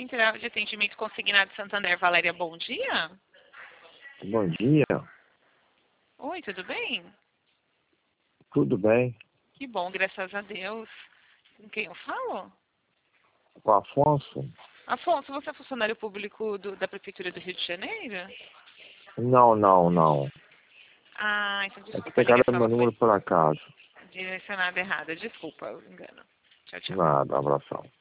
Central de Atendimento Consignado Santander. Valéria, bom dia. Bom dia. Oi, tudo bem? Tudo bem? Que bom, graças a Deus. Com quem eu falo? Com o Afonso? Afonso, você é funcionário público da Prefeitura do Rio de Janeiro? Não. Ah, então É que desculpa, a pegaram ligação meu ela foi número por acaso. direcionada errada. Desculpa o engano. Tchau, tchau. Nada, abração.